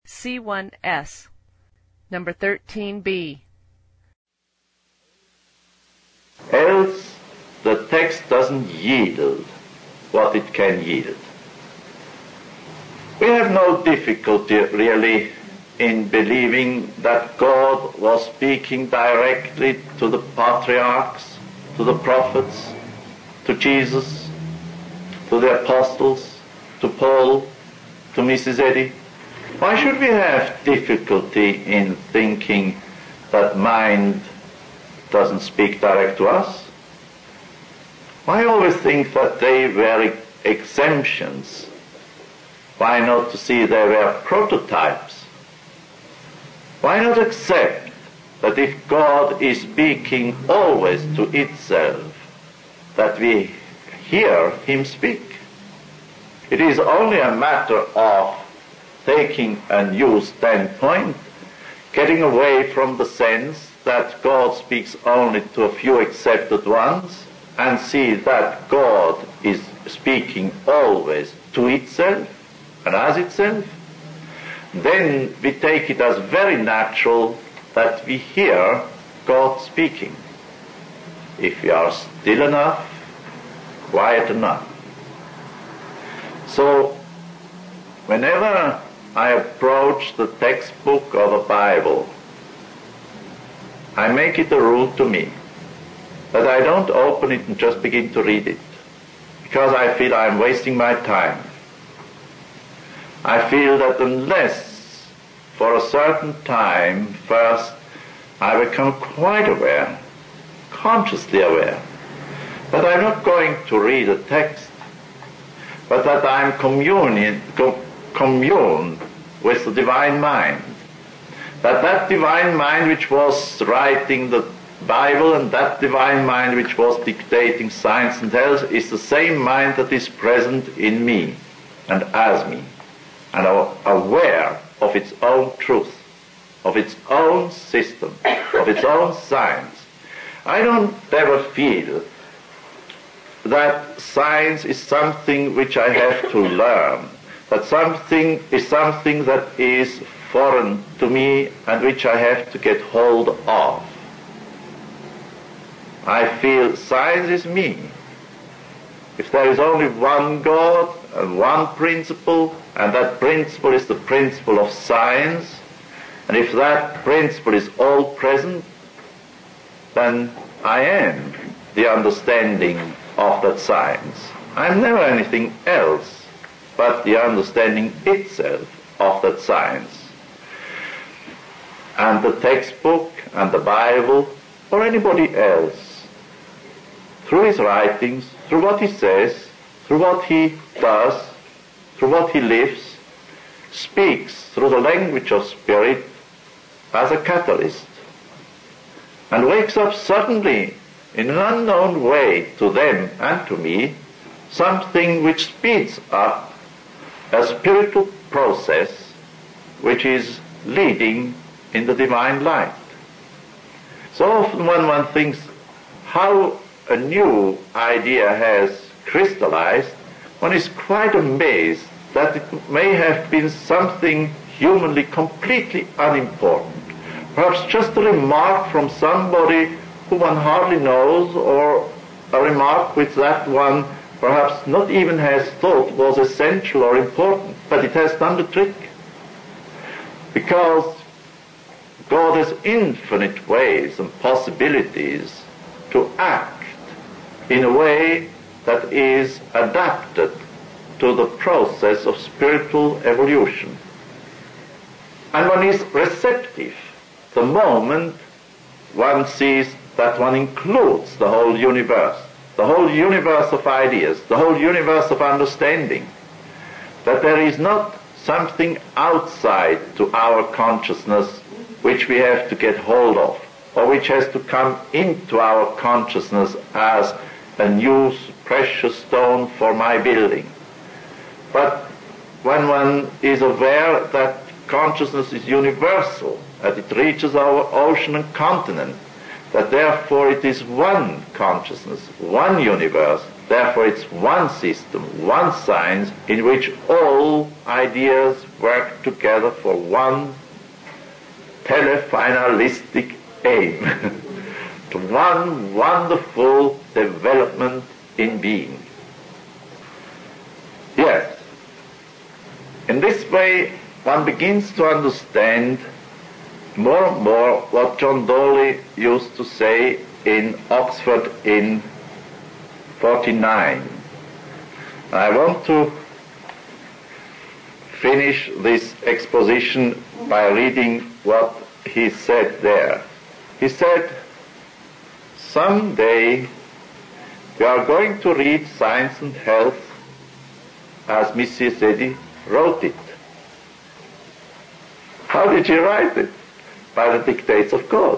C1S, number 13B. Else the text doesn't yield what it can yield. We have no difficulty really in believing that God was speaking directly to the patriarchs, to the prophets, to Jesus, to the apostles, to Paul, to Mrs. Eddy. Why should we have difficulty in thinking that mind doesn't speak direct to us? Why always think that they were exemptions? Why not to see they were prototypes? Why not accept that if God is speaking always to itself, that we hear him speak? It is only a matter of taking a new standpoint, getting away from the sense that God speaks only to a few accepted ones, and see that God is speaking always to itself and as itself. Then we take it as very natural that we hear God speaking, if we are still enough, quiet enough. So whenever I approach the textbook or the Bible, I make it a rule to me that I don't open it and just begin to read it, because I feel I'm wasting my time. I feel that unless for a certain time first I become quite aware, consciously aware, that I'm not going to read a text, but that I'm commune with the divine mind, that divine mind which was writing the Bible and that divine mind which was dictating science and health is the same mind that is present in me and as me, and are aware of its own truth, of its own system, of its own science. I don't ever feel that science is something which I have to learn, that something is something that is foreign to me and which I have to get hold of. I feel science is me. If there is only one God and one principle, and that principle is the principle of science, and if that principle is all present, then I am the understanding of that science. I am never anything else but the understanding itself of that science. And the textbook and the Bible, or anybody else, through his writings, through what he says, through what he does, through what he lives, speaks through the language of spirit as a catalyst, and wakes up suddenly in an unknown way to them and to me something which speeds up a spiritual process which is leading in the divine light. So often when one thinks how a new idea has crystallized, one is quite amazed that it may have been something humanly completely unimportant. Perhaps just a remark from somebody who one hardly knows, or a remark which that one perhaps not even has thought was essential or important, but it has done the trick. Because God has infinite ways and possibilities to act in a way that is adapted to the process of spiritual evolution. And one is receptive the moment one sees that one includes the whole universe of ideas, the whole universe of understanding, that there is not something outside to our consciousness which we have to get hold of, or which has to come into our consciousness as a new precious stone for my building. But when one is aware that consciousness is universal, that it reaches our ocean and continent, that therefore it is one consciousness, one universe, Therefore it's one system, one science, in which all ideas work together for one telefinalistic aim, to one wonderful development in being. Yes, in this way one begins to understand more and more what John Dawley used to say in Oxford in 49. I want to finish this exposition by reading what he said there. He said, "Someday we are going to read Science and Health as Mrs. Eddy wrote it." How did she write it? By the dictates of God,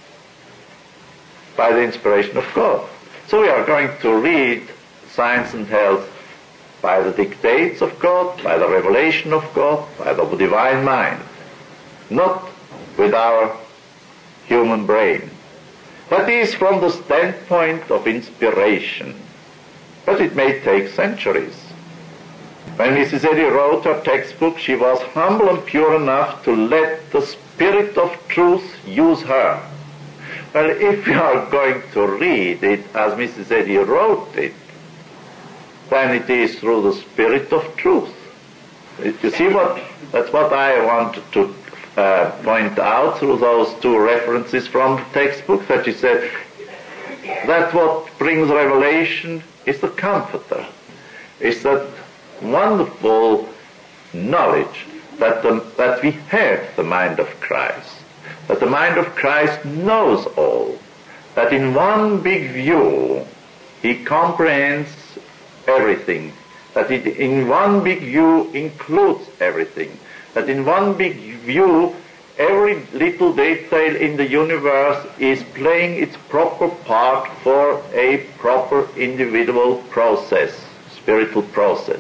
by the inspiration of God. So we are going to read Science and Health by the dictates of God, by the revelation of God, by the divine mind, not with our human brain. That is from the standpoint of inspiration, but it may take centuries. When Mrs. Eddy wrote her textbook, she was humble and pure enough to let the Spirit of Truth use her. Well, if we are going to read it as Mrs. Eddy wrote it, then it is through the Spirit of Truth. You see that's what I want to point out through those two references from the textbook, that she said that what brings revelation is the Comforter. It's that wonderful knowledge that we have the mind of Christ, that the mind of Christ knows all, that in one big view he comprehends everything, that it in one big view includes everything, that in one big view every little detail in the universe is playing its proper part for a proper individual process, spiritual process.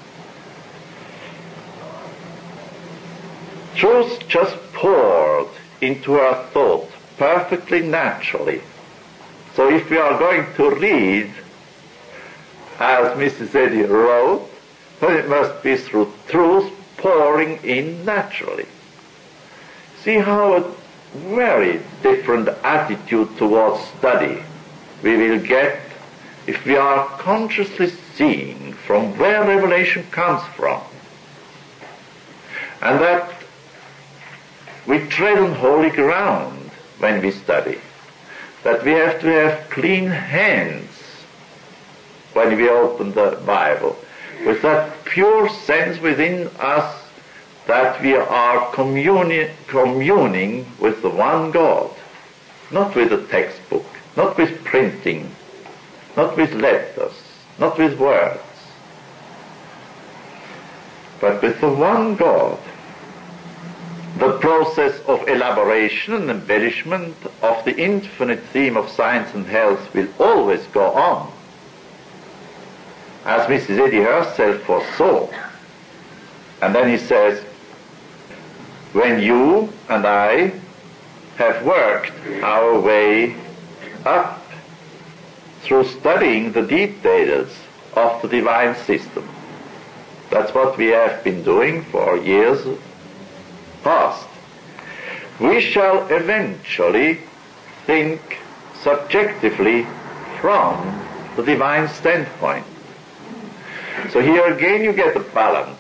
Truth just poured into our thought perfectly naturally. So if we are going to read as Mrs. Eddy wrote, then it must be through truth pouring in naturally. See how a very different attitude towards study we will get if we are consciously seeing from where revelation comes from, and that we tread on holy ground when we study, that we have to have clean hands when we open the Bible, with that pure sense within us that we are communing with the one God, not with a textbook, not with printing, not with letters, not with words, but with the one God. The process of elaboration and embellishment of the infinite theme of science and health will always go on, as Mrs. Eddy herself foresaw. And then he says, when you and I have worked our way up through studying the details of the divine system, that's what we have been doing for years past, we shall eventually think subjectively from the divine standpoint. So here again you get the balance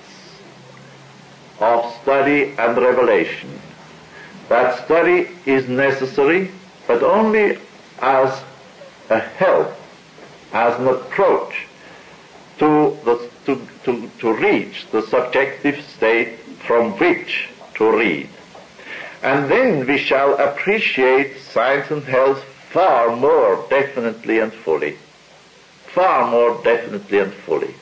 of study and revelation. That study is necessary, but only as a help, as an approach to reach the subjective state from which to read. And then we shall appreciate science and health far more definitely and fully. Far more definitely and fully.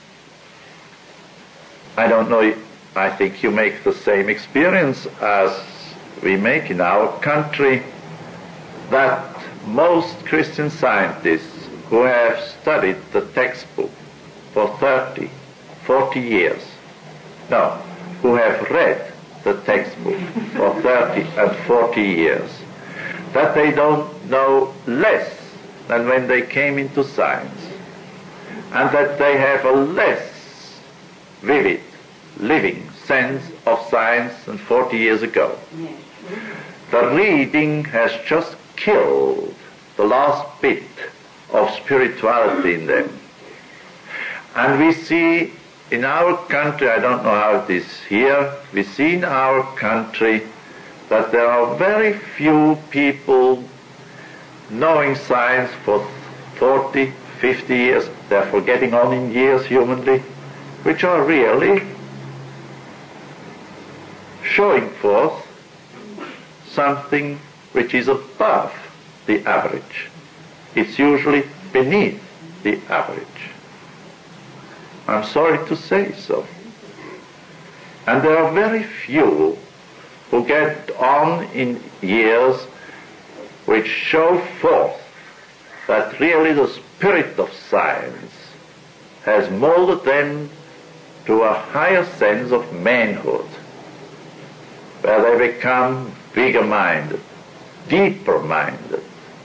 I don't know, I think you make the same experience as we make in our country, that most Christian scientists who have studied the textbook for 30, 40 years, no, who have read the textbook for 30 and 40 years, that they don't know less than when they came into science. and that they have a less vivid, living sense of science than 40 years ago. The reading has just killed the last bit of spirituality in them. And we see in our country, I don't know how it is here, we see in our country that there are very few people knowing science for 40, 50 years, therefore getting on in years humanly, which are really showing forth something which is above the average. It's usually beneath the average. I'm sorry to say so. And there are very few who get on in years which show forth that really the spirit of science has molded them to a higher sense of manhood, where they become bigger-minded, deeper-minded.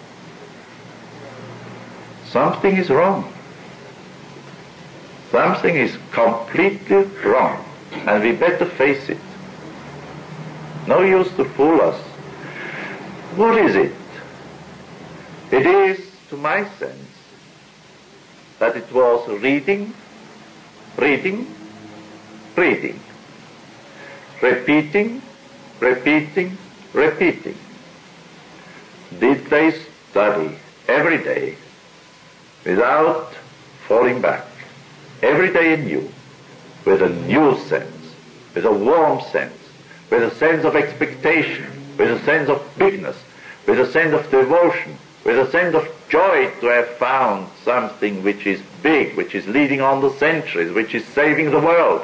Something is wrong. Something is completely wrong, and we better face it. No use to fool us. What is it? It is, to my sense, that it was reading, reading, reading, repeating, repeating, repeating. Did they study every day without falling back? Every day anew, with a new sense, with a warm sense, with a sense of expectation, with a sense of bigness, with a sense of devotion, with a sense of joy to have found something which is big, which is leading on the centuries, which is saving the world.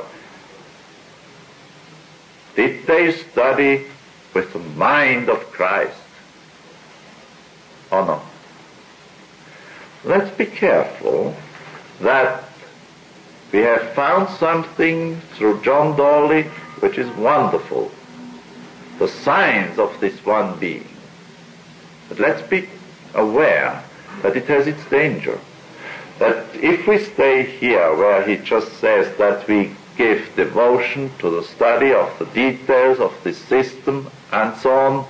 Did they study with the mind of Christ or not? Let's be careful that we have found something through John Dolly which is wonderful, the signs of this one being. But let's be aware that it has its danger. That if we stay here where he just says that we give devotion to the study of the details of this system and so on,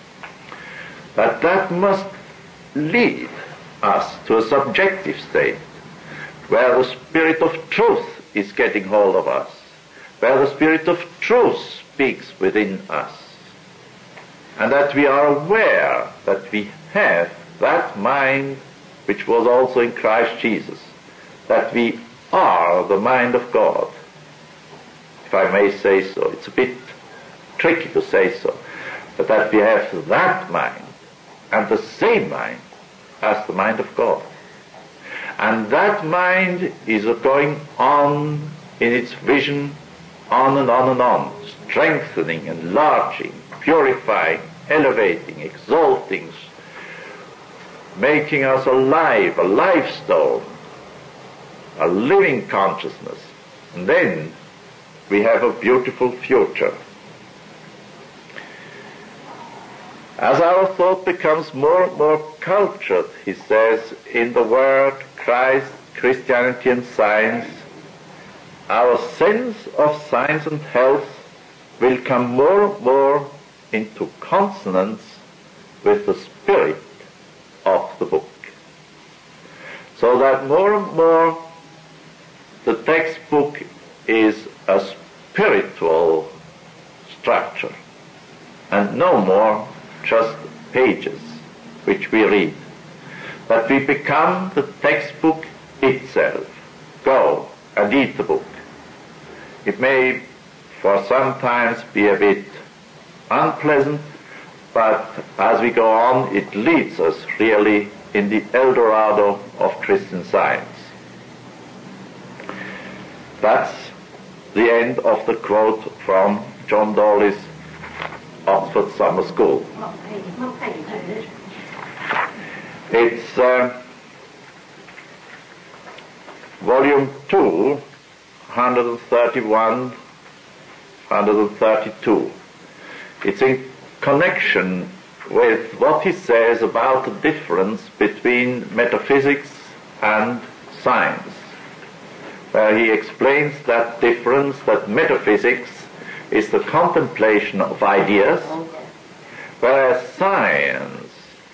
that must lead us to a subjective state, where the Spirit of truth is getting hold of us, where the Spirit of truth speaks within us, and that we are aware that we have that mind which was also in Christ Jesus, that we are the mind of God, if I may say so. It's a bit tricky to say so, but that we have that mind, and the same mind as the mind of God. And that mind is going on in its vision, on and on and on, strengthening, enlarging, purifying, elevating, exalting, making us alive, a life stone, a living consciousness. And then we have a beautiful future. As our thought becomes more and more cultured, he says, in the word Christ, Christianity and science, our sense of science and health will come more and more into consonance with the spirit of the book. So that more and more the textbook is a spiritual structure, and no more just pages which we read. But we become the textbook itself. Go and eat the book. It may for sometimes be a bit unpleasant, but as we go on, it leads us really in the El Dorado of Christian Science. That's the end of the quote from John Dolly's Oxford Summer School. What page is it? It's volume 2, 131, 132. It's in connection with what he says about the difference between metaphysics and science. where he explains that difference, that metaphysics is the contemplation of ideas, whereas science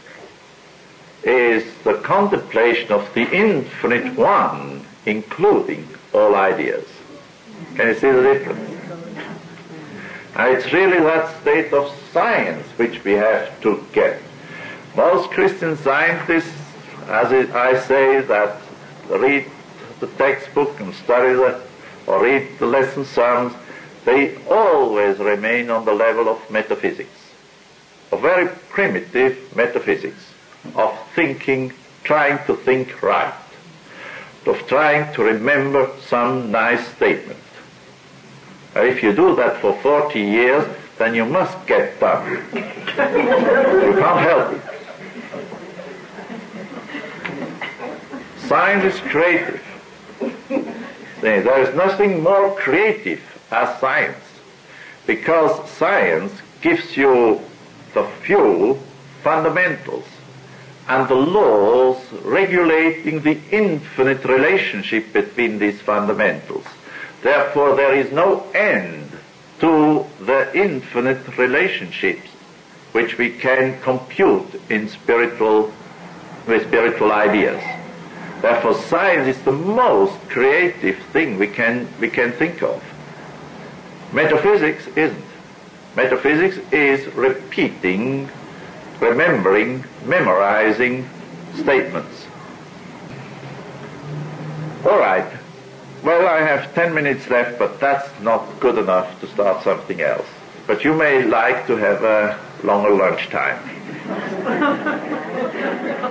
is the contemplation of the infinite one, including all ideas. Can you see the difference? And it's really that state of science which we have to get. Most Christian scientists, as I say, that read the textbook and study or read the lesson sermons, they always remain on the level of metaphysics, of very primitive metaphysics, of thinking, trying to think right, of trying to remember some nice statement. If you do that for 40 years, then you must get done. You can't help it. Science is creative. There is nothing more creative as science, because science gives you the few fundamentals and the laws regulating the infinite relationship between these fundamentals. Therefore, there is no end to the infinite relationships which we can compute in with spiritual ideas. Therefore, science is the most creative thing we can think of. Metaphysics isn't. Metaphysics is repeating, remembering, memorizing statements. All right. Well, I have 10 minutes left, but that's not good enough to start something else. But you may like to have a longer lunch time.